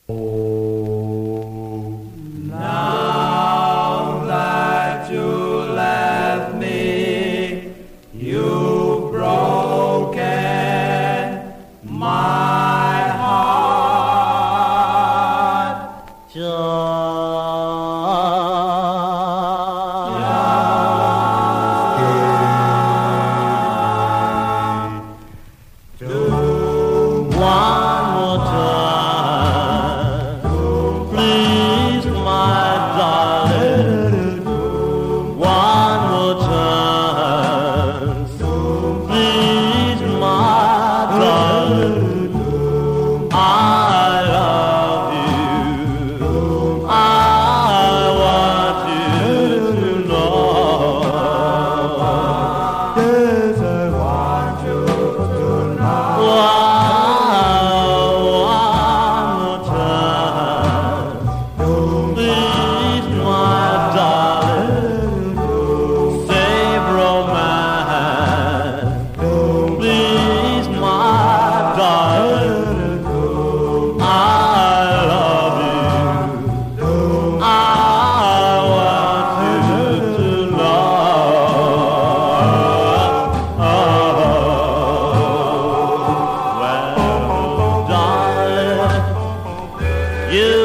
Now that you left me, you've broken my heart. One more time, please, my darling. One more time, please, my darling. I love you. I want you to know. Yes, I want you to know. One more time, please, my darling. Save romance, please, my darling. I love you. I want you to know. Well, darling, you